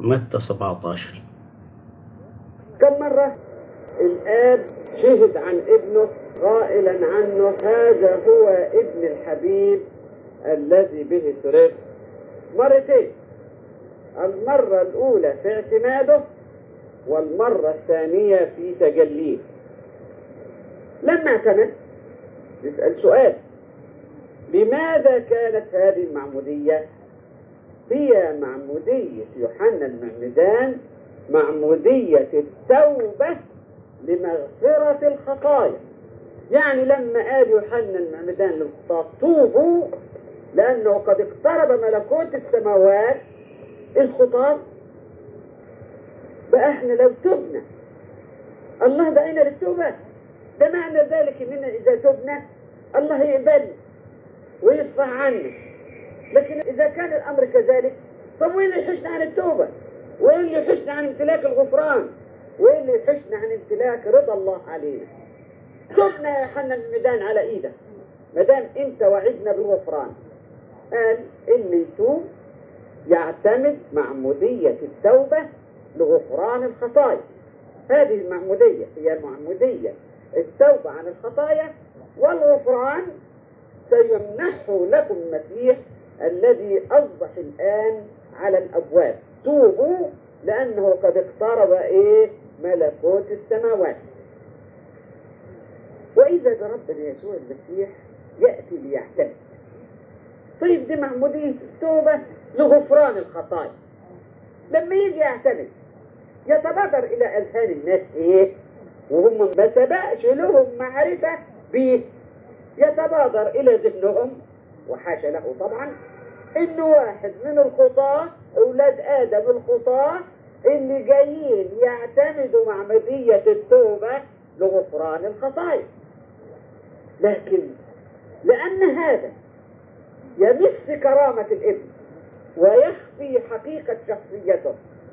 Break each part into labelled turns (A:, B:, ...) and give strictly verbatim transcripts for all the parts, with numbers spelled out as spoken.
A: متى سبعة عشر.
B: كم مرة الآب شهد عن ابنه قائلا عنه هذا هو ابن الحبيب الذي به سررت؟ مرتين، المرة الأولى في اعتماده والمرة الثانية في تجليه. لما اعتمد يسأل سؤال: لماذا كانت هذه المعمودية هي معمودية يوحنا المعمدان، معمودية التوبة لمغفرة الخطايا؟ يعني لما قال يوحنا المعمدان للخطاة توبوا لأنه قد اقترب ملكوت السماوات، الخطاة بقى احنا لو تبنا الله دعينا للتوبة. ده معنى ذلك اننا اذا تبنا الله يقبلنا ويصفح عنا. لكن اذا كان الامر كذلك، طب وين اللي يحشنا عن التوبة؟ وين اللي يحشنا عن امتلاك الغفران؟ وين اللي يحشنا عن امتلاك رضا الله علينا؟ تبنا يا يوحنا المعمدان على ايدك ما دام انت وعدنا بالغفران. قال اللي يتوب يعتمد معمودية التوبة لغفران الخطايا. هذه المعمودية هي معمودية التوبة عن الخطايا، والغفران سيمنحه لكم المسيح الذي أصبح الآن على الأبواب. توبوا لأنه قد اقترب إيه ملكوت السماوات. وإذا بربنا يسوع المسيح يأتي ليعتمد. طيب دي معمودية التوبة لغفران الخطايا. لما يجي يعتمد يتبادر إلى أذهان الناس إيه؟ وهم ما سبقش لهم معرفة به، يتبادر إلى ذهنهم وحاشا له طبعا إنه واحد من الخطاة، أولاد آدم الخطاة اللي جايين يعتمدوا معمودية التوبة لغفران الخطايا. لكن لأن هذا يمس كرامة الابن ويخفي حقيقة شخصيته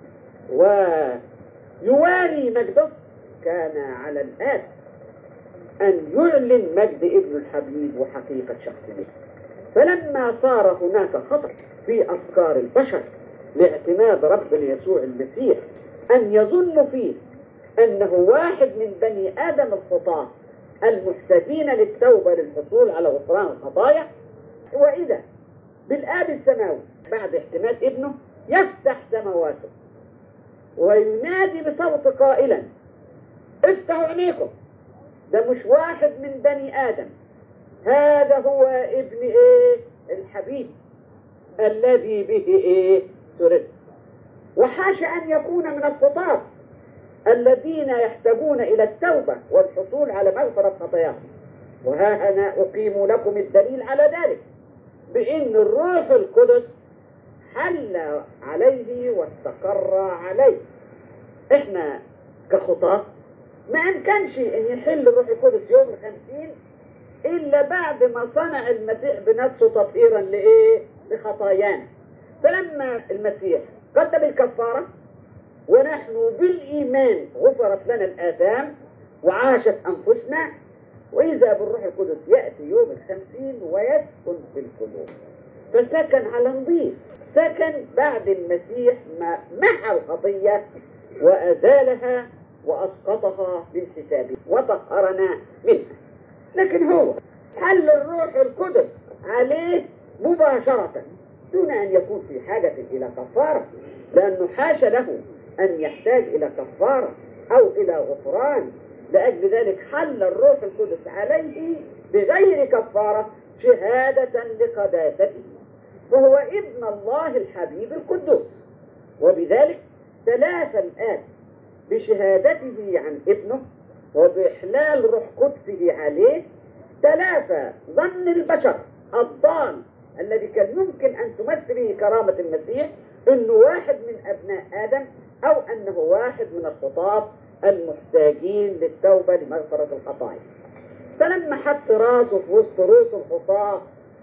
B: ويواري مجده، كان على الآب أن يعلن مجد ابن الحبيب وحقيقة شخصيته. فلما صار هناك خطأ في أفكار البشر لاعتماد ربنا يسوع المسيح أن يظن فيه أنه واحد من بني آدم الخطاة المحتاجين للتوبة للحصول على غفران الخطايا، وإذا بالآب السماوي بعد احتمال ابنه يفتح سماواته وينادي بصوت قائلا: افتحوا عينيكم، ده مش واحد من بني آدم، هذا هو ابن ايه الحبيب الذي به ايه سررت. وحاشا أن يكون من الخطاة الذين يحتاجون إلى التوبة والحصول على مغفرة خطاياهم. وها أنا أقيم لكم الدليل على ذلك بأن الروح القدس حل عليه واستقر عليه. احنا كخطاة ما أمكنش أن يحل الروح القدس يوم الخمسين إلا بعد ما صنع المسيح بنفسه تطهيرا لإيه؟ لخطايانا. فلما المسيح قدم الكفارة ونحن بالإيمان غفرت لنا الآثام وعاشت أنفسنا، وإذا بالروح القدس يأتي يوم الخمسين ويسكن في القلوب، فسكن على نظيف، سكن بعد المسيح ما محى الخطية وأزالها وأسقطها من حسابه وطهرنا منها. لكن هو حل الروح القدس عليه مباشرة دون أن يكون في حاجة إلى كفارة، لأنه حاش له أن يحتاج إلى كفارة أو إلى غفران. لأجل ذلك حل الروح القدس عليه بغير كفارة شهادة لقداسته، وهو ابن الله الحبيب القدوس. وبذلك تلافى الآب بشهادته عن ابنه وبإحلال روح قدسه عليه، تلافى ظن البشر الضال الذي كان يمكن أن تمثل به كرامة المسيح أنه واحد من أبناء آدم أو أنه واحد من الخطاة المحتاجين للتوبة لمغفرة الخطايا. فلما حط راسه في وسط رؤوس الخطاة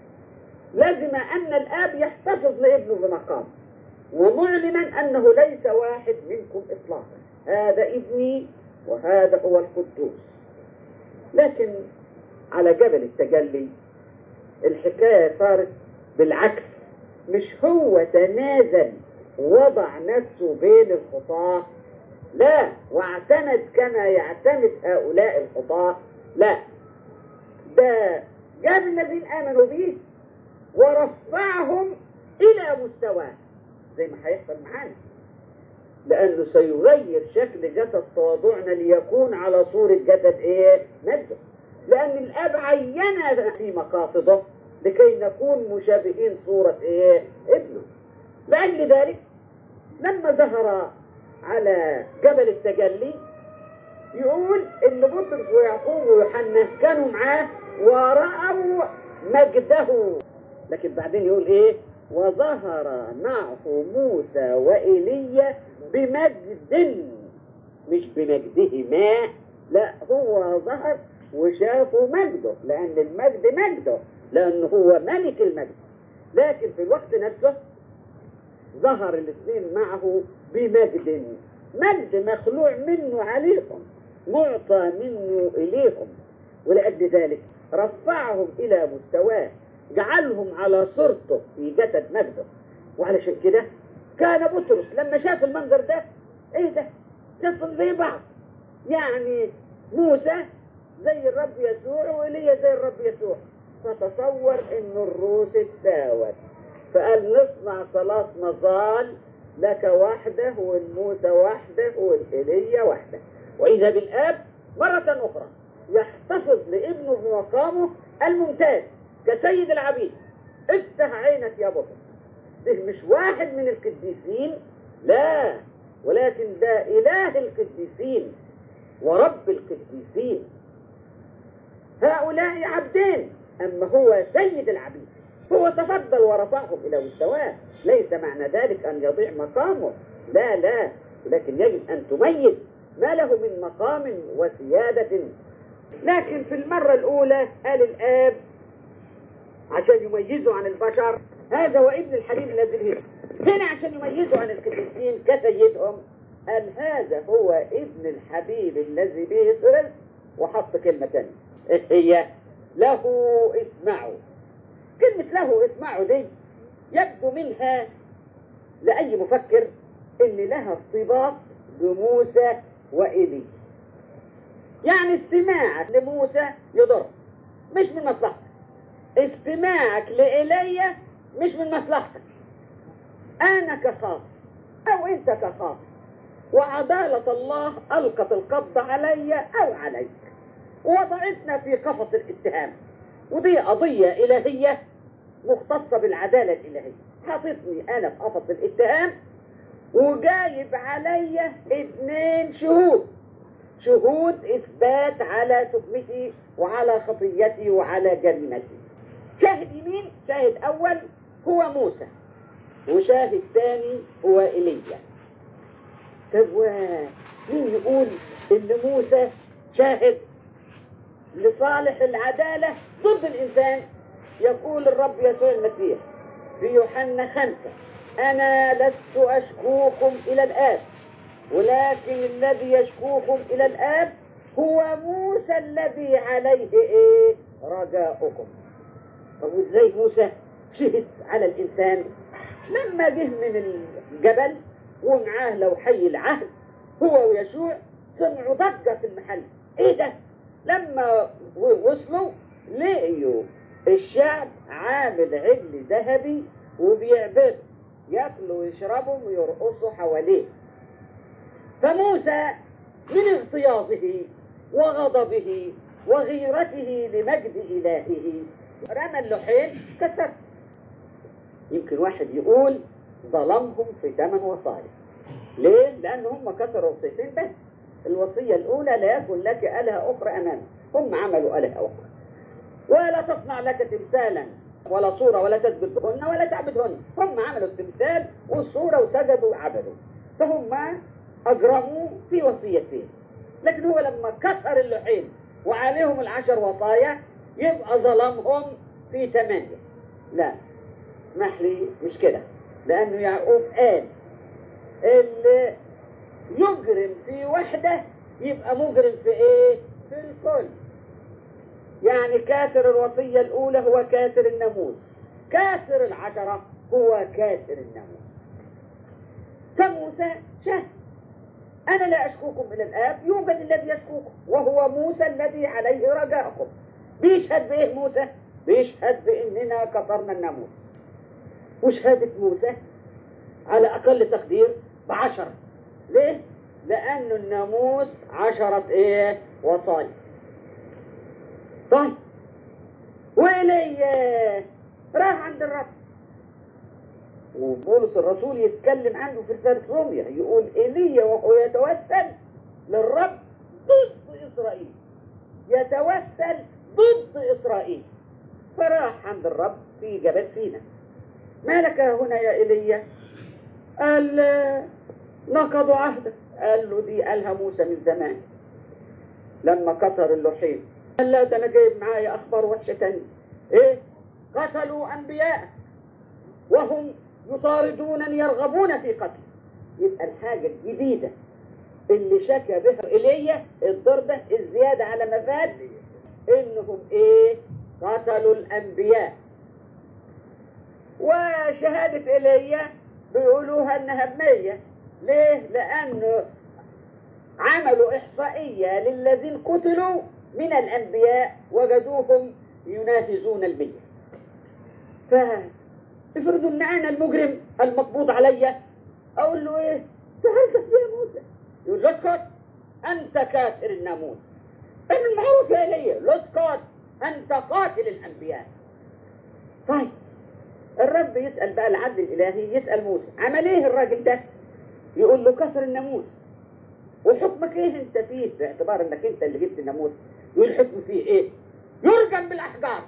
B: لازم أن الآب يحتفظ لابنه بمقام ومعلنا أنه ليس واحد منكم إطلاقا، هذا ابني وهذا هو القدوس. لكن على جبل التجلي الحكاية صارت بالعكس، مش هو تنازل وضع نفسه بين الخطاة؟ لا. واعتمد كما يعتمد هؤلاء الخطاة؟ لا. ده جاب الذين آمنوا به ورفعهم إلى مستواه زي ما هيحصل معانا، لأنه سيغير شكل جسد تواضعنا ليكون على صورة جسد إيه؟ مجده، لأن الآب عيننا في مقاصده لكي نكون مشابهين صورة إيه؟ ابنه. لأجل ذلك لما ظهر على جبل التجلي يقول إن بطرس ويعقوب ويوحنا كانوا معاه ورأوا مجده، لكن بعدين يقول إيه؟ وظهر معه موسى وإيليا بمجد، مش بمجدهما، لا، هو ظهر وشافوا مجده، لأن المجد مجده، لأنه هو ملك المجد. لكن في الوقت نفسه ظهر الاثنين معه بمجد، مجد مخلوع منه عليهم، معطى منه إليهم، ولأجل ذلك رفعهم إلى مستواه، جعلهم على صورته في جسد مجده. وعلشان كده كان بطرس لما شاف المنظر ده، ايه ده؟ شافهم زي بعض، يعني موسى زي الرب يسوع وإيليا زي الرب يسوع، فتصور انه الروس اتساوت، فقال نصنع صلاة مظال، لك واحدة والموسى واحدة والإيليا واحدة. وإذا بالآب مرة أخرى يحتفظ لابنه بمقامه الممتاز كسيد العبيد. افتح عينك يا بطل، ده مش واحد من القديسين، لا، ولكن ده إله القديسين ورب القديسين. هؤلاء عبدين، أما هو سيد العبيد، هو تفضل ورفعهم إلى مستواه. ليس معنى ذلك أن يضيع مقامه، لا لا، لكن يجب أن تميز ما له من مقام وسيادة. لكن في المرة الأولى قال الآب عشان يميزوا عن البشر هذا وابن الحبيب الذي به، هنا عشان يميزوا عن القديسين كسيدهم قال هذا هو ابن الحبيب الذي به سرر، وحط كلمة ثانية هي له اسمعوا. كلمة له اسمعوا دي يبدو منها لأي مفكر ان لها ارتباط بموسى وإيليا، يعني استماعك لموسى يضر مش من مصلحتك، استماعك لإيليا مش من مصلحتك، أنا كخاطئ أو أنت كخاطئ، وعدالة الله ألقت القبض علي أو عليك ووضعتنا في قفص الاتهام، ودي قضية إلهية مختصة بالعدالة الإلهية. حاططني أنا في قفص الاتهام وجايب علي اثنين شهود، شهود إثبات على تهمتي وعلى خطيتي وعلى جريمتي. شاهد يمين، شاهد أول هو موسى، وشاهد ثاني هو إيليا. طب مين يقول إن موسى شاهد لصالح العدالة ضد الإنسان؟ يقول الرب يسوع المسيح في يوحنا خمسة أنا لست أشكوكم إلى الآب، ولكن الذي يشكوكم إلى الآب هو موسى الذي عليه إيه رجاؤكم. طب إزاي موسى شهد على الإنسان؟ لما جه من الجبل ومعاه لوحي العهد هو ويشوع سمعوا ضجة في المحل. إيه ده؟ لما وصلوا لقيوا الشعب عامل عجل ذهبي وبيعبدوا، ياكلوا ويشربوا ويرقصوا حواليه. فموسى من اغتياظه وغضبه وغيرته لمجد إلهه رمى اللوحين كسر. يمكن واحد يقول ظلمهم في ثمن وصايا. ليه؟ لأن هم كسروا وصيتين بس. الوصية الأولى لا يكن لك آلهة أخرى أمامك، هم عملوا آلهة أخرى، ولا تصنع لك تمثالا ولا صورة ولا تسجد بهن ولا تعبدهن. هم عملوا التمثال والصورة وسجدوا وعبدوا، فهم أجرموا في وصيتين. لكن هو لما كسر اللوحين وعليهم العشر وصايا يبقى ظلمهم في ثمانية. لا، اسمح لي، مش كده، لأنه يعقوب قال اللي يجرم في وحدة يبقى مجرم في ايه؟ في الكل. يعني كاسر الوصية الأولى هو كاسر الناموس، كاسر العشرة هو كاسر الناموس. فموسى شهد. أنا لا أشكوكم إلى الآب، يوجد الذي يشكوكم وهو موسى الذي عليه رجاءكم. بيشهد بإيه موسى؟ بيشهد بإننا كسرنا الناموس. وشهادة موسى على أقل تقدير بعشرة. ليه؟ لأن الناموس عشرة إيه؟ وصايا. طيب وإلي راح عند الرب، وبولس الرسول يتكلم عنه في رسالة روميا، يقول إيليا وهو يتوسل للرب ضد إسرائيل، يتوسل ضد إسرائيل. فراح عند الرب في جبل سيناء. ما لك هنا يا إيليا؟ قال نقضوا عهدك. قال له دي قالها موسى من زمان لما كسر اللوحين. قال لا، ده أنا جايب معايا أخبار وحشة تانية. إيه؟ قتلوا أنبياء وهم يطاردونني يرغبون في قتل. يبقى الحاجة الجديدة اللي شكى بها إيليا الضربة الزيادة على ما فات، إنهم إيه؟ قتلوا الأنبياء. وشهادة إيليا بيقولوها إنها بمية. ليه؟ لأنه عملوا إحصائية للذين قتلوا من الأنبياء وجدوهم ينافذون المية. فافرضوا إن أنا المجرم المقبوض عليا، أقول له إيه؟ تعرف يا موسى؟ يقول اسكت، أنت كاسر الناموس. اعمل المعروف يا إيليا، اسكت، أنت قاتل الأنبياء. طيب الرب يسأل بقى العدل الإلهي، يسأل موسى عمل إيه الراجل ده؟ يقول له كسر الناموس. وحكمك إيه أنت فيه باعتبار إنك أنت اللي جبت الناموس؟ يقول حكم فيه إيه؟ يرجم بالأحجار.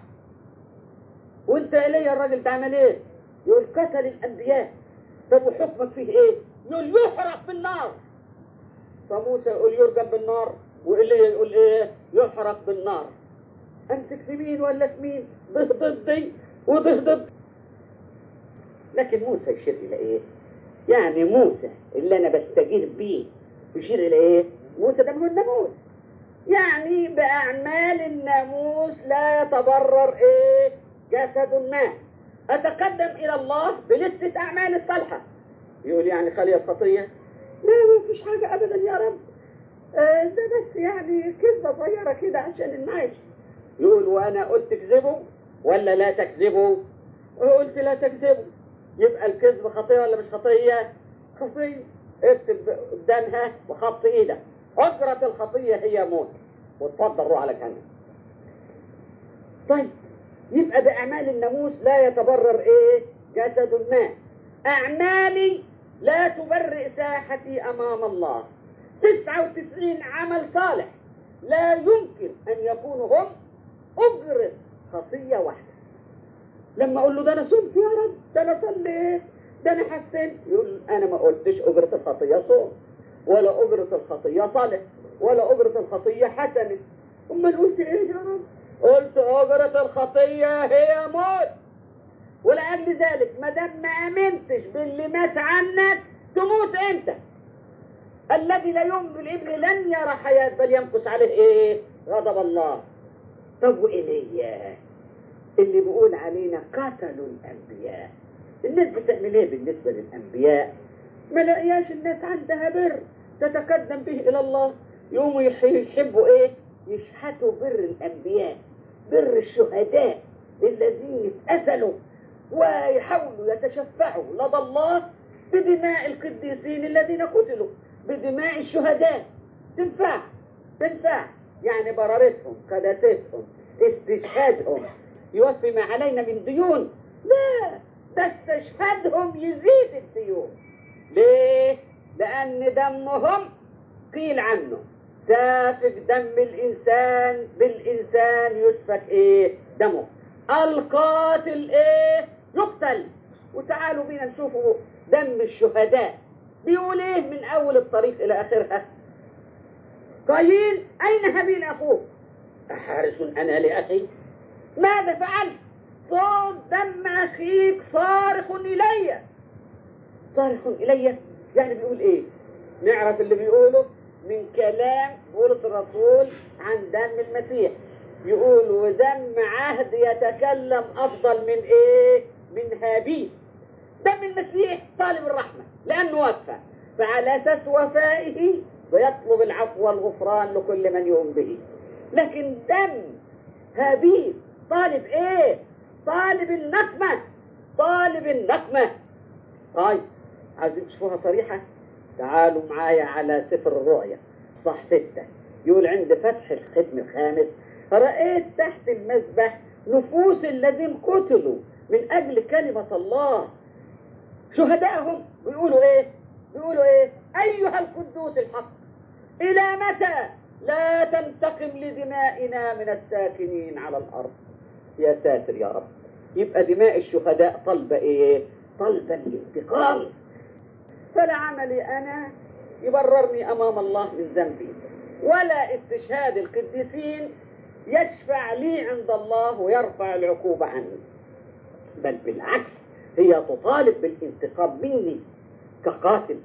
B: وأنت إيليا الراجل ده عمل إيه؟ يقول قتل الأنبياء. طب وحكمك فيه إيه؟ يقول يحرق بالنار. فموسى يقول يرجم بالنار، وإيليا يقول إيه؟ يحرق بالنار. أمسك في مين ولا في مين؟ ده ضدي وده ضد. لكن موسى يشير إلى إيه؟ يعني موسى اللي أنا بستجير بيه يشير إلى إيه؟ موسى ده هو الناموس. يعني بأعمال الناموس لا يتبرر إيه؟ جسد ما. أتقدم إلى الله بلستة أعمال الصالحة. يقول يعني خلي الخطية؟ لا، ما فيش حاجة أبدا يا رب. آه ده بس يعني كذبة صغيرة كده عشان النعيش. يقول وأنا قلت تكذبوا ولا لا تكذبوا؟ قلت لا تكذبوا. يبقى الكذب خطية ولا مش خطية؟ خطية. اكتب قدامها بخط ايدك أجرة الخطية هي موت، وتفضل روح على جهنم. طيب يبقى بأعمال الناموس لا يتبرر ايه؟ جسد ما. أعمالي لا تبرئ ساحتي أمام الله. تسعة وتسعين عمل صالح لا يمكن أن يكونوا هم أجرة خطية واحدة. لما أقول له ده أنا صمت يا رب، ده أنا صليت، ده أنا حسنت، يقول أنا ما قلتش أجرة الخطية صوم، ولا أجرة الخطية صالح، ولا أجرة الخطية حسنة. أمال قلت إيه يا رب؟ قلت أجرة الخطية هي موت. ولأجل ذلك ما دام ما آمنتش باللي مات عنك تموت أنت. الذي لا يؤمن بالابن لن يرى حياة بل يمكث عليه إيه؟ غضب الله. طب وإيليا اللي بيقول علينا قتلوا الأنبياء، الناس بتعمل إيه بالنسبة للأنبياء؟ ما لقياش الناس عندها بر تتقدم به إلى الله، يقوموا يحبوا إيه؟ يشحتوا بر الأنبياء، بر الشهداء الذين اتأذلوا ويحاولوا يتشفعوا لدى الله بدماء القديسين الذين قتلوا، بدماء الشهداء. تنفع تنفع يعني بررتهم، قداستهم، استشهادهم يوفي ما علينا من ديون؟ لا، ده استشهادهم يزيد الديون. ليه؟ لأن دمهم قيل عنه سافك دم الإنسان بالإنسان يسفك إيه؟ دمه. القاتل إيه؟ يقتل. وتعالوا بينا نشوفوا دم الشهداء بيقول إيه من أول الطريق إلى آخرها. قايين أين هابيل أخوك؟ أحارس أنا لأخي؟ ماذا فعلت؟ صوت دم أخيك صارخ إلي. صارخ إلي يعني بيقول إيه؟ نعرف اللي بيقوله من كلام بولس الرسول عن دم المسيح. يقول ودم عهد يتكلم أفضل من إيه؟ من هابيل. دم المسيح المسيح طالب الرحمة لأنه وفى، فعلى أساس وفائه ويطلب العفو والغفران لكل من يؤمن به. لكن دم هابيل طالب ايه؟ طالب النقمة، طالب النقمة. طيب عايزين تشوفوها صريحة؟ تعالوا معايا على سفر الرؤيا صح ستة، يقول عند فتح الختم الخامس رأيت تحت المذبح نفوس الذين قتلوا من أجل كلمة الله شهدائهم، ويقولوا ايه؟ يقولوا ايه؟ أيها القدوس الحق إلى متى لا تنتقم لدمائنا من الساكنين على الأرض؟ يا ساتر يا رب. يبقى دماء الشهداء طلبة ايه؟ طلبة الانتقام. فلا عملي أنا يبررني أمام الله من ذنبي، ولا استشهاد القديسين يشفع لي عند الله ويرفع العقوبة عني، بل بالعكس هي تطالب بالانتقام مني كقاتل.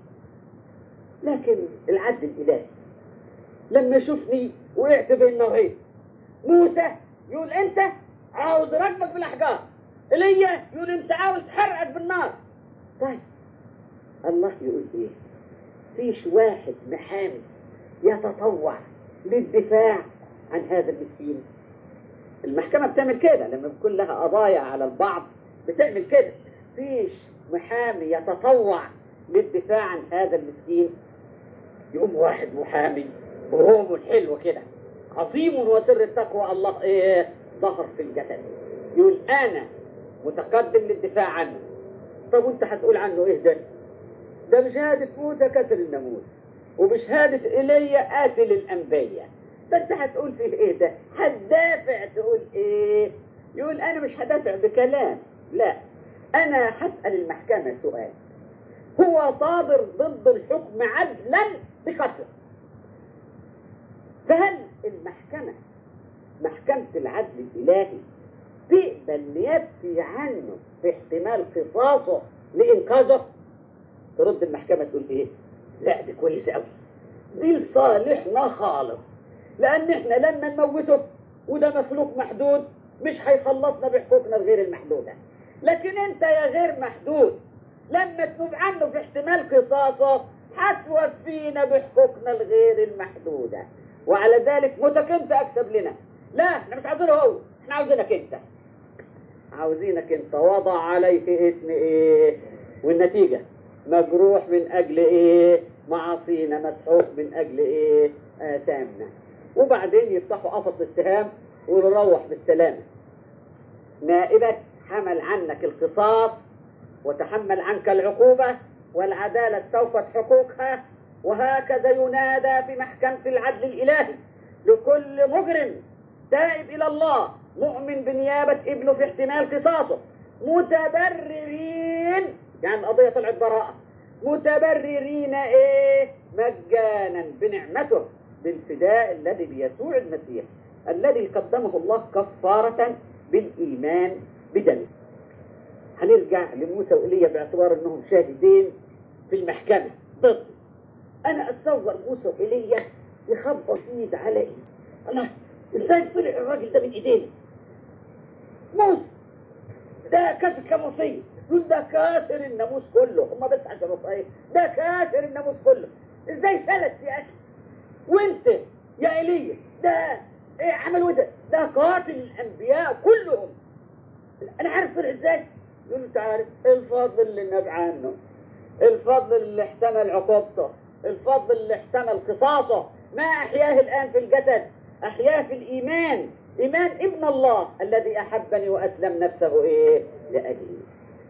B: لكن العدل الإلهي لما يشوفني وقعت بين نارين، موسى يقول أنت عاوز رجمك بالأحجار، إيليا يقول أنت عاوز تحرقك بالنار. طيب الله يقول إيه؟ فيش واحد محامي يتطوع للدفاع عن هذا المسكين؟ المحكمة بتعمل كده لما بيكون لها قضايا على البعض، بتعمل كده. فيش محامي يتطوع للدفاع عن هذا المسكين؟ يقوم واحد محامي وهو حلو كده عظيم وسر التقوى الله ايه ظهر في الجسد، يقول انا متقدم للدفاع عنه. طب وانت هتقول عنه ايه؟ ده ده بشهادة موسى كسر الناموس، وبشهادة ايليا قاتل الانبياء، فانت هتقول فيه ايه؟ ده هتدافع تقول ايه؟ يقول انا مش هدافع بكلام، لا انا هسأل المحكمة سؤال، هو صادر ضد الحكم عدلا بقتل، فهل المحكمة محكمة العدل الإلهي تقبل يبكي عنه في احتمال قصاصه لإنقاذه؟ ترد المحكمة تقول ايه؟ لا دي كويسة قوي، دي لصالحنا خالص، لأن احنا لما نموته وده مخلوق محدود مش هيخلصنا بحقوقنا الغير المحدودة، لكن انت يا غير محدود لما تنوب عنه في احتمال قصاصه هتوفينا بحقوقنا الغير المحدودة، وعلى ذلك موتك انت اكسب لنا. لا احنا مش عاوزينه هو، احنا عاوزينك انت، عاوزينك انت. وضع عليه اسم ايه؟ والنتيجة مجروح من اجل ايه؟ معاصينا، مسحوق من اجل ايه؟ آثامنا. وبعدين يفتحوا قفص الاتهام ويقولوا روح بالسلامة، نائبك حمل عنك القصاص وتحمل عنك العقوبة، والعدالة استوفت حقوقها. وهكذا ينادى في محكمة العدل الإلهي لكل مجرم تائب إلى الله مؤمن بنيابة ابنه في احتمال قصاصه، متبررين، يعني القضية طلعت براءة، متبررين ايه؟ مجانا بنعمته بالفداء الذي بيسوع المسيح الذي قدمه الله كفارة بالإيمان بدمه. هنرجع لموسى وإيليا باعتبار انهم شاهدين في المحكمة ضد. انا اتصور موسى وإيليا يخبوا ايد على ايد، الله ازاي طلع الراجل ده من ايدينا؟ موسى ده كسر كموسي، يقول ده كاسر الناموس كله، هم بس عشان رفعيه ده كاسر الناموس كله، ازاي فلت يا اخي؟ وانت يا ايليا ده ايه عملوا ده؟ ده قاتل الانبياء كلهم. انا عارف طلع ازاي؟ يقول انت عارف الفضل اللي نبع عنه، الفضل اللي احتمل عقوبته، الفضل اللي احتمل قصاصه، ما احياه الان في الجسد، احياه في الايمان، ايمان ابن الله الذي احبني واسلم نفسه ايه لاجلي.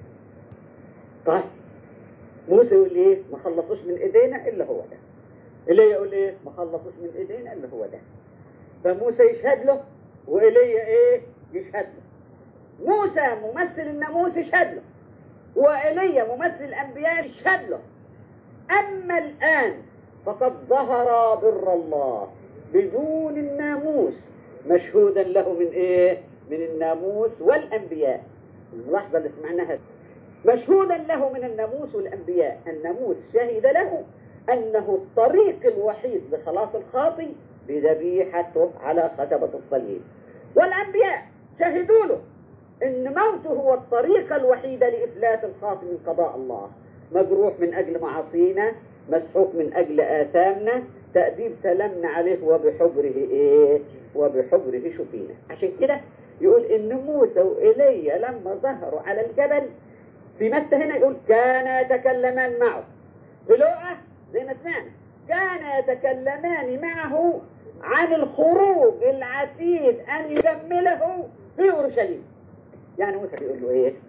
B: طيب موسى يقول ايه؟ ما خلصوش من ايدينا الا هو ده. ايليا يقول ايه؟ ما خلصوش من ايدينا الا هو ده. فموسى يشهد له وايليا ايه؟ يشهد له. موسى ممثل الناموس يشهد له، وإيليا ممثل الأنبياء يشهد له. أما الآن فقد ظهر بر الله بدون الناموس مشهودا له من إيه؟ من الناموس والأنبياء. اللحظة اللي سمعناها مشهودا له من الناموس والأنبياء. الناموس شهد له أنه الطريق الوحيد لخلاص الخاطي بذبيحته على خشبة الصليب، والأنبياء شهدوا له إن موته هو الطريقة الوحيدة لإفلات الخاطئ من قضاء الله. مجروح من أجل معاصينا، مسحوق من أجل آثامنا، تأديب سلامنا عليه وبحبره إيه؟ وبحبره شفينا. عشان كده يقول إن موسى وإيليا لما ظهروا على الجبل في متى هنا يقول كان يتكلمان معه. في لوقا زي ما سمعنا كان يتكلمان معه عن الخروج العتيد أن يكمله في أورشليم. يعني موسى بيقول له إيه؟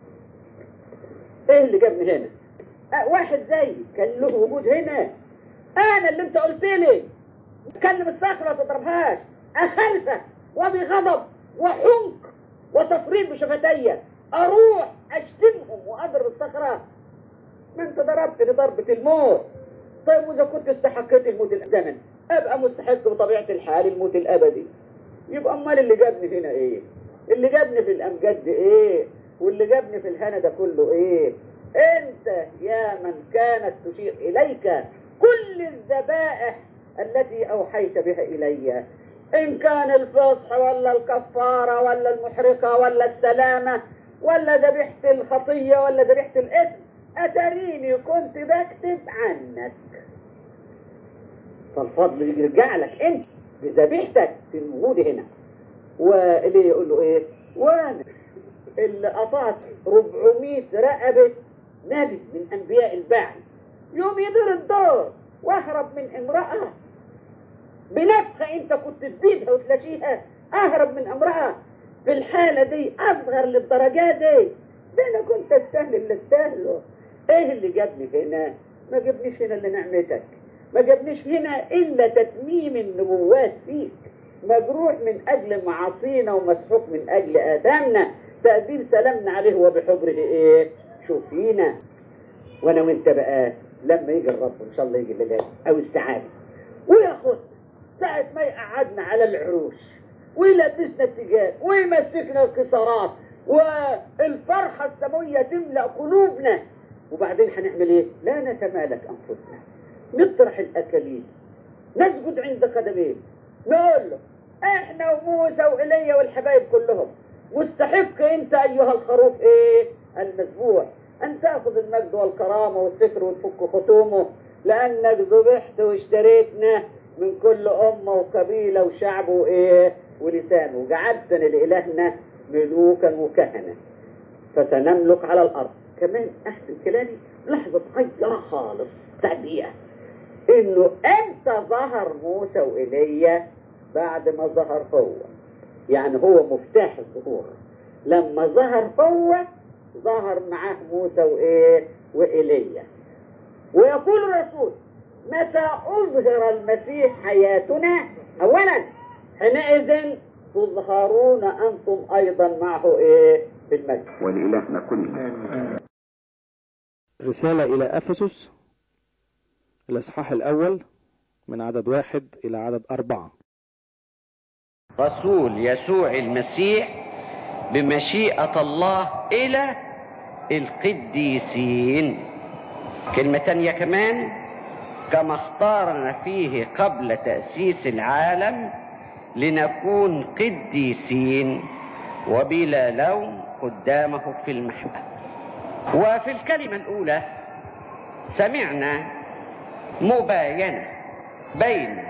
B: إيه اللي جابني هنا؟ أه واحد زي كان له وجود هنا، أنا اللي أنت قلت لي كلم الصخرة ما تضربهاش، أخلفك وبغضب وحنق وتفريط بشفتي أروح أشتمهم وأضرب الصخرة. ما أنت ضربتني ضربة الموت. طيب وإذا كنت استحقيت الموت الزمن أبقى مستحق بطبيعة الحال الموت الأبدي. يبقى أمال اللي جابني هنا إيه؟ اللي جابني في الأمجاد إيه؟ واللي جابني في الهنا ده كله إيه؟ أنت يا من كانت تشير إليك كل الذبائح التي أوحيت بها إلي، إن كان الفصح ولا الكفارة ولا المحرقة ولا السلامة ولا ذبيحة الخطية ولا ذبيحة الإثم، أتريني كنت بكتب عنك. فالفضل يرجع لك أنت بذبيحتك في الوجود هنا. واللي يقول له إيه؟ وأنا اللي قطعت ربعمية رقبة نبي من أنبياء البعث، يوم يدير الدور واهرب من امرأة بنفخة انت كنت تزيدها وتلاشيها، اهرب من امرأة في الحالة دي اصغر للدرجات دي، ده انا كنت استاهل اللي استاهله. ايه اللي جابني هنا؟ ما جابنيش هنا الا نعمتك، ما جابنيش هنا الا تتميم النبوات فيك، مجروح من اجل معاصينا ومسحوق من اجل آثامنا، تأديب سلامنا عليه وبحبره ايه؟ شوفينا. وانا وانت بقى لما يجي الرب ان شاء الله يجي الليل او السعادة وياخدنا ساعة ما يقعدنا على العروش ويلبسنا السجاد ويمسكنا القصارات والفرحة السماوية تملأ قلوبنا، وبعدين هنعمل ايه؟ لا نتمالك انفسنا، نطرح الاكاليل، نسجد عند قدميه، نقول له احنا وموسى وإيليا والحبايب كلهم مستحق انت ايها الخروف ايه؟ المذبوح أن تأخذ المجد والكرامة والستر وتفك ختومه، لأنك ذبحت واشتريتنا من كل أمة وقبيلة وشعب وإيه ولسان، وجعلتنا لإلهنا ملوكا وكهنة فسنملك على الأرض. كمان أحسن كلامي لحظة صغيرة خالص تعبية إنه أنت ظهر موسى وإيليا بعد ما ظهر هو، يعني هو مفتاح الظهور. لما ظهر هو ظهر معاه موسى وإيه وإيليا. ويقول الرسول متى أظهر المسيح حياتنا أولا حينئذ تظهرون أنتم أيضا معه إيه في المجد. ولإلهنا كل
A: رسالة إلى أفسس الإصحاح الأول من عدد واحد إلى عدد أربعة.
C: رسول يسوع المسيح بمشيئة الله إلى القديسين. كلمة تانية كمان، كما اختارنا فيه قبل تأسيس العالم لنكون قديسين وبلا لوم قدامه في المحبة. وفي الكلمة الأولى سمعنا مباينة بين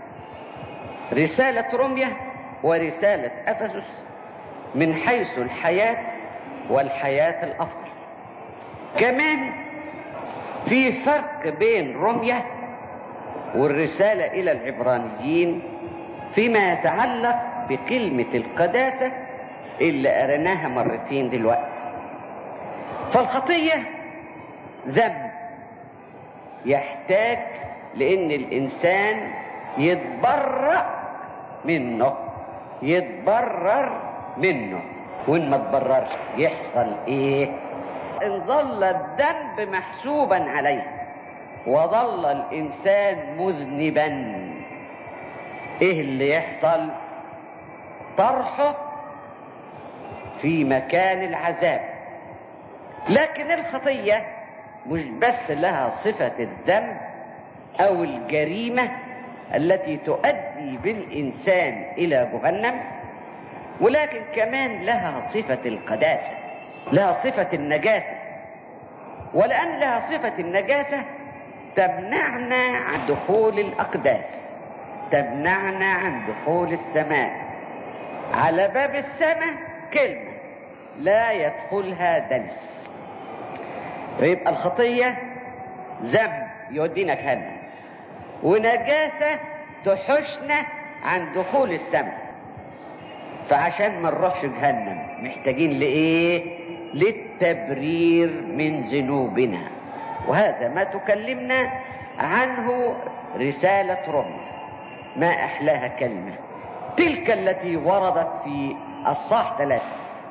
C: رسالة روميا ورسالة أفسس من حيث الحياة والحياة الأفضل. كمان في فرق بين روميا والرسالة إلى العبرانيين فيما يتعلق بكلمة القداسة اللي قرناها مرتين دلوقتي. فالخطية ذنب يحتاج لأن الإنسان يتبرأ منه، يتبرر منه. وإن ما تبررش يحصل إيه؟ إن ظل الذنب محسوبا عليه وظل الإنسان مذنبا، إيه اللي يحصل؟ طرحه في مكان العذاب. لكن الخطية مش بس لها صفة الذنب أو الجريمة التي تؤدي بالإنسان إلى جهنم، ولكن كمان لها صفة القداسة، لها صفة النجاسة. ولأن لها صفة النجاسة تمنعنا عن دخول الأقداس، تمنعنا عن دخول السماء. على باب السماء كلمة لا يدخلها دنس. فيبقى الخطية ذنب يودينا جهنم، ونجاسة تحشنا عن دخول السماء. فعشان ما نروحش جهنم محتاجين لإيه؟ للتبرير من ذنوبنا. وهذا ما تكلمنا عنه رسالة روميا. ما أحلاها كلمة تلك التي وردت في الصح ثلاثة: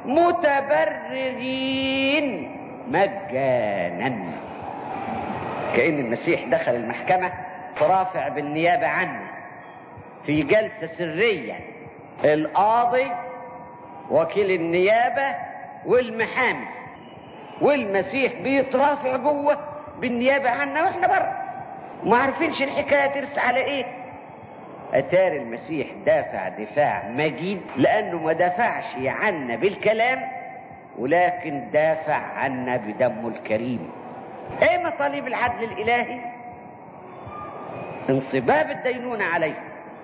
C: متبررين مجانا. كأن المسيح دخل المحكمة رافع بالنيابة عنه في جلسة سرية، القاضي وكيل النيابة والمحامي، والمسيح بيترافع جوه بالنيابة عنا واحنا بره وما عارفينش الحكاية ترسى على ايه. اتاري المسيح دافع دفاع مجيد، لانه ما دافعش عنا بالكلام ولكن دافع عنا بدمه الكريم. ايه مطالب العدل الالهي؟ انصباب الدينونة عليه.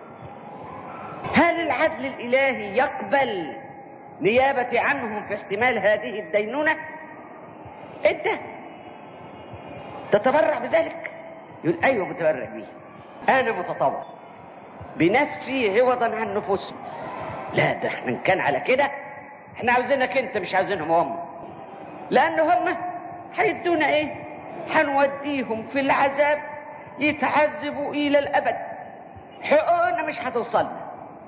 C: هل العدل الالهي يقبل نيابة عنهم في احتمال هذه الدينونة؟ انت تتبرع بذلك؟ يقول ايوه متبرع به، انا متطوع بنفسي عوضا عن نفوسي. لا، ده احنا كان على كده احنا عاوزينك انت مش عاوزينهم هم، لان هم هيدونا ايه؟ هنوديهم في العذاب يتعذبوا الى الابد، حقوقنا مش هتوصلنا،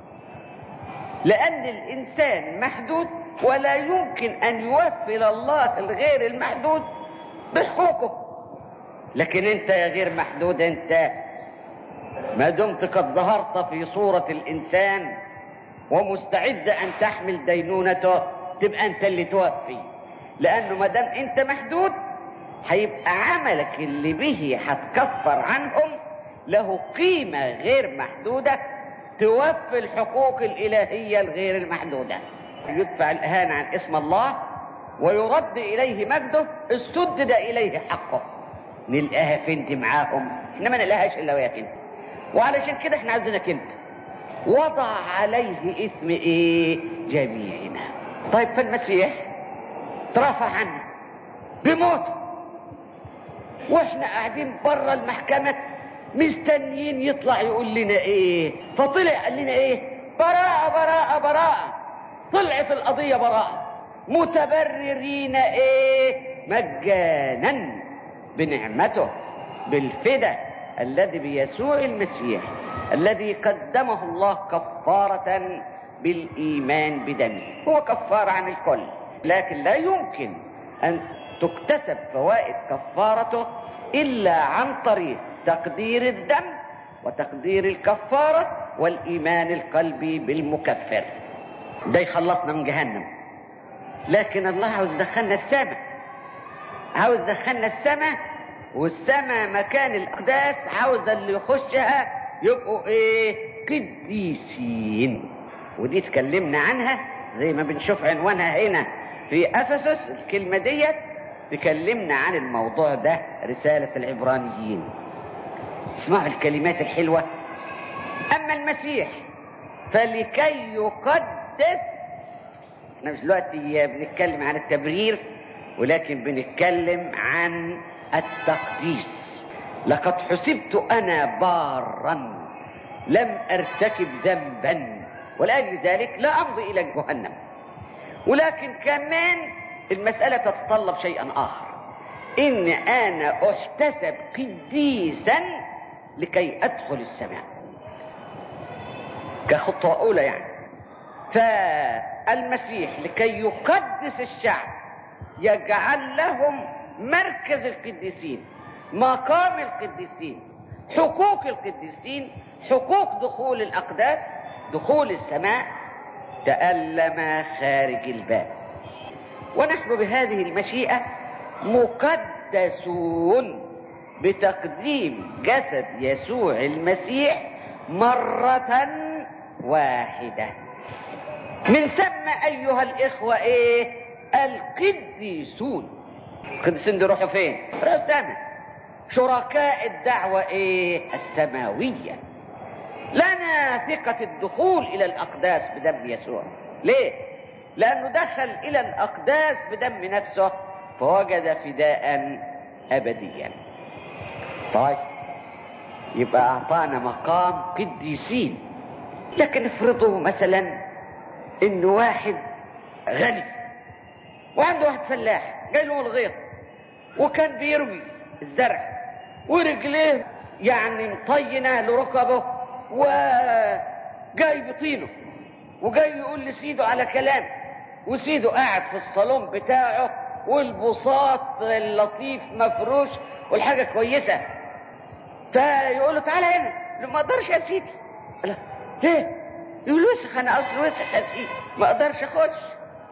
C: لان الانسان محدود ولا يمكن ان يوفي الله الغير المحدود بحقوقه. لكن انت يا غير محدود، انت ما دمت قد ظهرت في صورة الانسان ومستعد ان تحمل دينونته، تبقى انت اللي توفي، لانه ما دام انت محدود هيبقى عملك اللي به هتكفر عنهم له قيمة غير محدودة توفي الحقوق الالهية الغير المحدودة. يدفع الاهانة عن اسم الله ويرد اليه مجده، استدد اليه حقه. نلقاها فين دي معاهم؟ احنا ما نلقاهاش الا وياك انت. وعلشان كده احنا عايزينك انت. وضع عليه اسم ايه؟ جميعنا. طيب فالمسيح ترافع عنا بموته، واحنا قاعدين بره المحكمة مستنيين يطلع يقول لنا ايه؟ فطلع قال لنا ايه؟ براءة براءة براءة. طلعت القضية براءة، متبررين ايه؟ مجانا بنعمته بالفدى الذي بيسوع المسيح الذي قدمه الله كفارة بالإيمان بدمه. هو كفارة عن الكل، لكن لا يمكن أن تكتسب فوائد كفارته إلا عن طريق تقدير الدم وتقدير الكفارة والإيمان القلبي بالمكفر. ده يخلصنا من جهنم. لكن الله عاوز دخلنا السماء، عاوز دخلنا السماء، والسماء مكان الأقداس، عاوز اللي يخشها يبقوا ايه؟ قديسين. ودي تكلمنا عنها زي ما بنشوف عنوانها هنا في أفسس. الكلمة ديت تكلمنا عن الموضوع ده، رسالة العبرانيين. اسمعوا الكلمات الحلوة. أما المسيح فلكي يقدس. احنا مش دلوقتي بنتكلم عن التبرير، ولكن بنتكلم عن التقديس. لقد حسبت أنا بارا لم أرتكب ذنبا ولأجل ذلك لا أمضي إلى جهنم. ولكن كمان المسألة تتطلب شيئا آخر، إن أنا أحتسب قديسا لكي أدخل السماء كخطوة أولى يعني. فالمسيح لكي يقدس الشعب يجعل لهم مركز القديسين، مقام القديسين، حقوق القديسين، حقوق دخول الأقداس، دخول السماء. تألم خارج الباب. ونحن بهذه المشيئة مقدسون بتقديم جسد يسوع المسيح مرة واحدة. من ثم أيها الإخوة إيه القديسون. القديسين دي روحوا فين؟ روحوا السماء. شركاء الدعوة إيه السماوية. لنا ثقة الدخول إلى الأقداس بدم يسوع. ليه؟ لأنه دخل إلى الأقداس بدم نفسه فوجد فداء أبديا. طيب يبقى أعطانا مقام قديسين. لكن افرضوا مثلا إنه واحد غني وعنده واحد فلاح جاي له الغيط وكان بيروي الزرع ورجليه يعني مطينة لركبه وجاي بطينه وجاي يقول لسيده على كلام، وسيده قاعد في الصالون بتاعه والبساط اللطيف مفروش والحاجة كويسة، فيقول له تعالى هنا. ما اقدرش يا سيدي. لا ليه؟ يقول وسخ، انا اصل وسخ يا سيدي ما اقدرش اخش.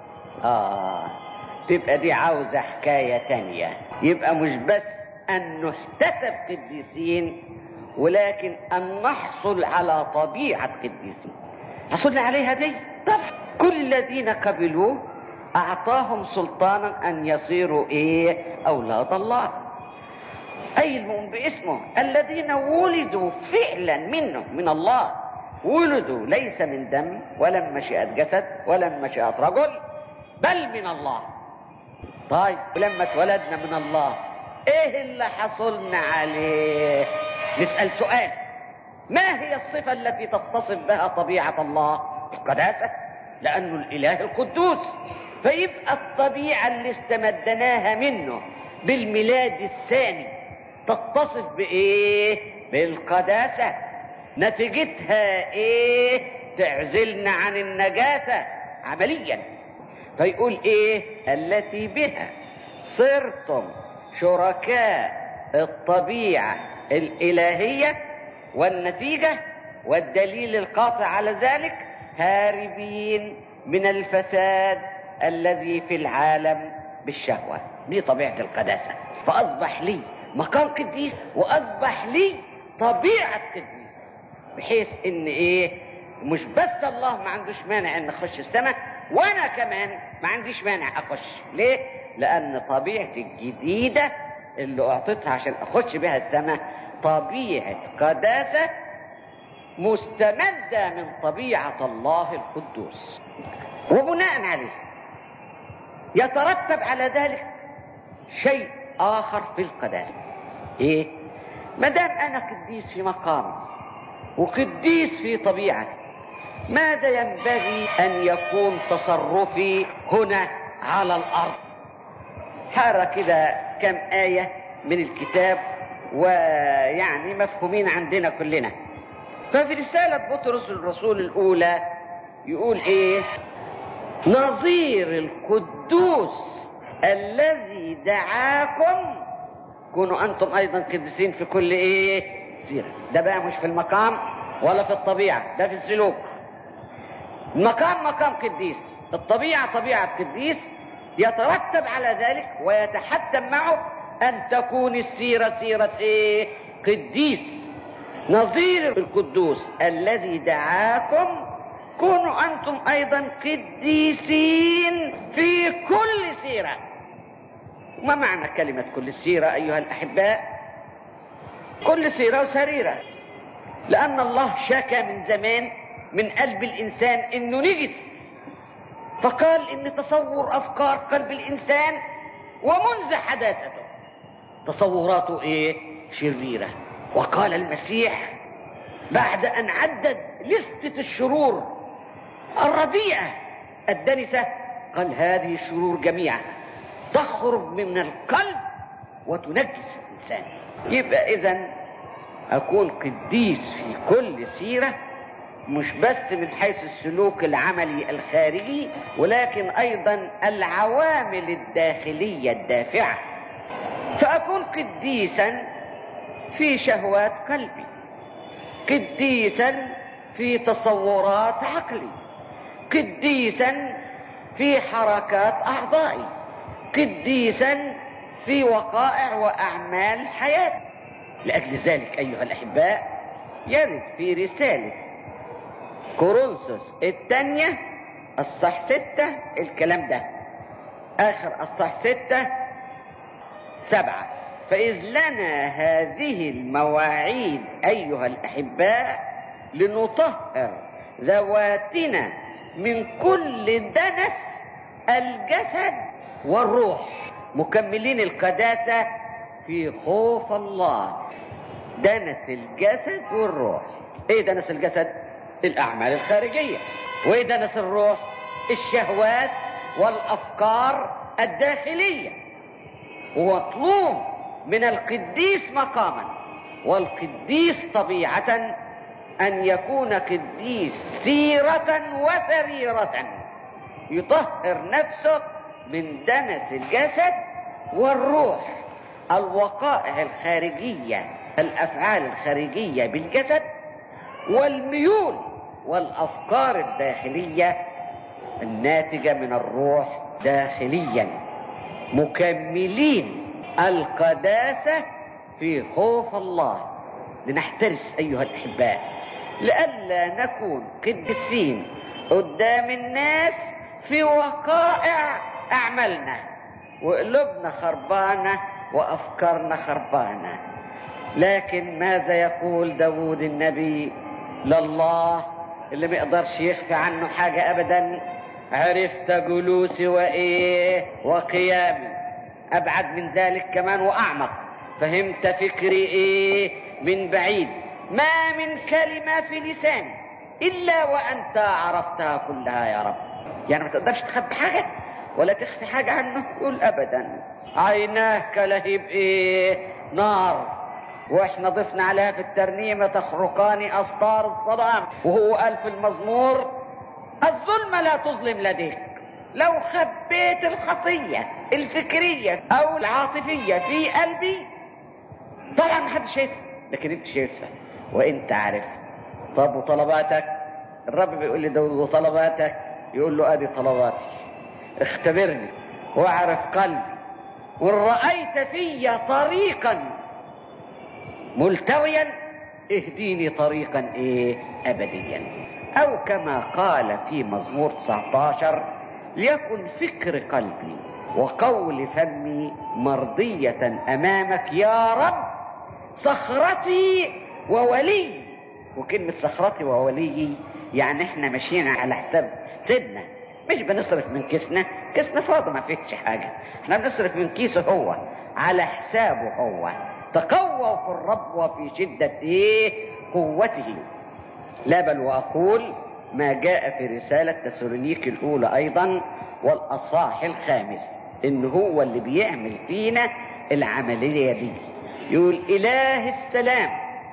C: اه تبقى دي عاوزة حكاية تانية. يبقى مش بس ان نحتسب قديسين ولكن ان نحصل على طبيعة قديسين. حصلنا عليها دي طبعا. كل الذين قبلوه اعطاهم سلطانا ان يصيروا ايه اولاد الله، اي المؤمن باسمه الذين ولدوا فعلا منه من الله. ولدوا ليس من دم ولا من مشيئة جسد ولا من مشيئة رجل بل من الله. طيب ولما اتولدنا من الله ايه اللي حصلنا عليه؟ نسأل سؤال: ما هي الصفة التي تتصف بها طبيعة الله؟ القداسة، لأنه الإله القدوس. فيبقى الطبيعة اللي استمدناها منه بالميلاد الثاني تتصف بإيه؟ بالقداسة. نتيجتها إيه؟ تعزلنا عن النجاسة عمليا. فيقول إيه؟ التي بها صرتم شركاء الطبيعة الإلهية، والنتيجة والدليل القاطع على ذلك هاربين من الفساد الذي في العالم بالشهوة. دي طبيعة القداسة. فأصبح لي مقام قديس وأصبح لي طبيعة قديس، بحيث إن إيه مش بس الله ما عندوش مانع إن أخش السماء، وأنا كمان ما عنديش مانع أخش. ليه؟ لأن طبيعتي الجديدة اللي أعطيتها عشان أخش بها السماء طبيعة قداسة مستمدة من طبيعة الله القدوس. وبناء عليه يترتب على ذلك شيء آخر في القداسة. إيه؟ مدام أنا قديس في مقامي وقديس في طبيعتي، ماذا ينبغي أن يكون تصرفي هنا على الأرض؟ حارة كده كم آية من الكتاب ويعني مفهومين عندنا كلنا. ففي رسالة بطرس الرسول الأولى يقول إيه؟ نظير القدوس الذي دعاكم كونوا أنتم أيضا قديسين في كل إيه؟ سيرة. ده بقى مش في المقام ولا في الطبيعة، ده في السلوك. المقام مقام قديس، الطبيعة طبيعة قديس. يترتب على ذلك ويتحتم معه أن تكون السيرة سيرة إيه؟ قديس. نظير القدوس الذي دعاكم كونوا أنتم أيضا قديسين في كل سيرة. ما معنى كلمة كل سيرة أيها الأحباء؟ كل سيرة وسريرة، لأن الله شكى من زمان من قلب الإنسان إنه نجس، فقال إن تصور أفكار قلب الإنسان ومنذ حداثته تصوراته إيه؟ شريرة. وقال المسيح بعد أن عدد لستة الشرور الرديئة الدنسة قال هذه الشرور جميعا تخرج من القلب وتنجس الإنسان. يبقى إذن أكون قديس في كل سيرة، مش بس من حيث السلوك العملي الخارجي ولكن أيضا العوامل الداخلية الدافعة. فأكون قديسا في شهوات قلبي، قديسا في تصورات عقلي، قديسا في حركات أعضائي، قديسا في وقائع وأعمال حياتي. لأجل ذلك أيها الأحباء يرد في رسالة كورنثوس الثانية الصح ستة الكلام ده، آخر الصح ستة سبعة. فإذ لنا هذه المواعيد أيها الأحباء لنطهر ذواتنا من كل دنس الجسد والروح، مكملين القداسة في خوف الله. دنس الجسد والروح. ايه دنس الجسد؟ الأعمال الخارجية. وايه دنس الروح؟ الشهوات والأفكار الداخلية. ومطلوب من القديس مقاما والقديس طبيعة أن يكون قديس سيرة وسريرة، يطهر نفسه من دنس الجسد والروح، الوقائع الخارجية، الأفعال الخارجية بالجسد، والميول والأفكار الداخلية الناتجة من الروح داخليا، مكملين القداسة في خوف الله. لنحترس أيها الأحباء لئلا نكون قديسين قدام الناس في وقائع أعمالنا وقلوبنا خربانة وأفكارنا خربانة. لكن ماذا يقول داود النبي لله اللي ما يقدرش يخفي عنه حاجة أبدا؟ عرفت جلوسي وإيه وقيامي، أبعد من ذلك كمان وأعمق، فهمت فكري إيه من بعيد، ما من كلمة في لساني إلا وأنت عرفتها كلها يا رب. يعني ما تقدرش تخبي حاجة ولا تخفي حاجة عنه؟ يقول أبدا. عيناه كلهيب إيه نار، واحنا ضفنا عليها في الترنيمة تخرقان أسطار الظلام. وهو قال في المزمور الظلم لا تظلم لديك. لو خبيت الخطية الفكرية أو العاطفية في قلبي طبعا ما حد شايفها، لكن انت شايفها وانت عارف. طب وطلباتك؟ الرب بيقول لي داود وطلباتك، يقول له ادي طلباتي، اختبرني واعرف قلبي، وان رأيت في طريقا ملتويا اهديني طريقا ايه ابديا. او كما قال في مزمور تسعة عشر ليكن فكر قلبي وقول فمي مرضية امامك يا رب صخرتي وولي. وكلمة صخرتي وولي يعني احنا ماشيين على حساب سيدنا، مش بنصرف من كيسنا، كيسنا فاضي ما فيهش حاجة، احنا بنصرف من كيسه هو على حسابه هو. تقووا في الرب وفي شدة ايه قوته. لا بل واقول ما جاء في رسالة تسالونيك الاولى ايضا والاصحاح الخامس، ان هو اللي بيعمل فينا العملية دي. يقول اله السلام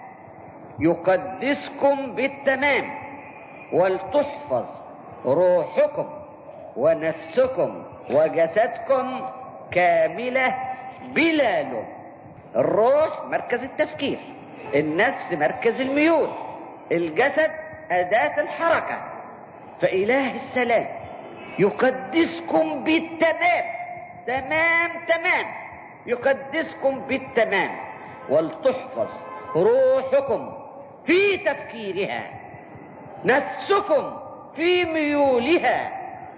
C: يقدسكم بالتمام ولتحفظ روحكم ونفسكم وجسدكم كاملة بلا لوم. الروح مركز التفكير، النفس مركز الميول، الجسد أداة الحركة. فإله السلام يقدسكم بالتمام، تمام تمام، يقدسكم بالتمام، ولتحفظ روحكم في تفكيرها، نفسكم في ميولها،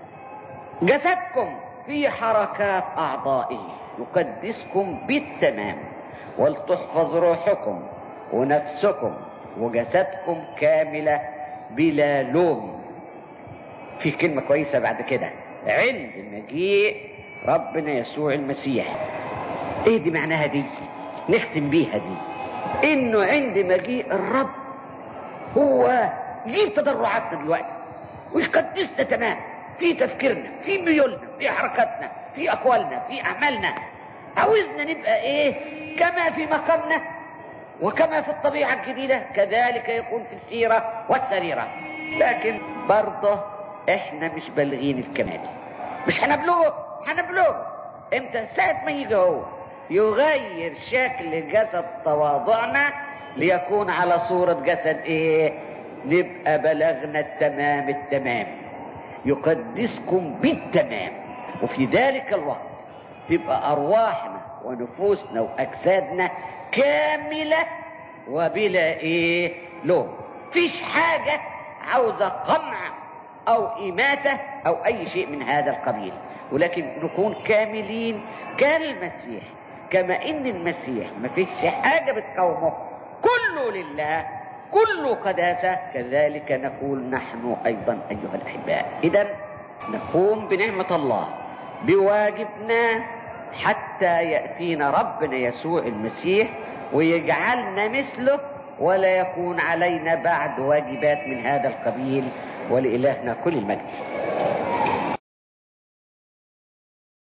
C: جسدكم في حركات أعضائه. يقدسكم بالتمام ولتحفظ روحكم ونفسكم وجسدكم كاملة بلا لوم. في كلمة كويسة بعد كده، عند مجيء ربنا يسوع المسيح. ايه دي معناها دي؟ نختم بيها دي، انه عند مجيء الرب هو يجيب تضرعاتنا دلوقتي ويقدسنا تمام في تفكيرنا، في ميولنا، في حركاتنا، في اقوالنا، في اعمالنا. عاوزنا نبقى ايه؟ كما في مقامنا وكما في الطبيعة الجديدة كذلك يكون في السيرة والسريرة. لكن برضه احنا مش بالغين الكمال، مش هنبلغه. هنبلغه امتى؟ ساعة ما يجي هو يغير شكل جسد تواضعنا ليكون على صورة جسد ايه؟ نبقى بلغنا التمام التمام. يقدسكم بالتمام، وفي ذلك الوقت تبقى ارواحنا ونفوسنا واجسادنا كاملة وبلا ايه لوم. فيش حاجة عاوزة قمع أو إماتة أو أي شيء من هذا القبيل، ولكن نكون كاملين كالمسيح، كما إن المسيح ما فيش حاجة بتقومه، كله لله، كله قداسة، كذلك نقول نحن أيضا أيها الأحباء. إذن نقوم بنعمة الله بواجبنا حتى يأتينا ربنا يسوع المسيح ويجعلنا مثله، ولا يكون علينا بعد واجبات من هذا القبيل. ولإلهنا كل المجد.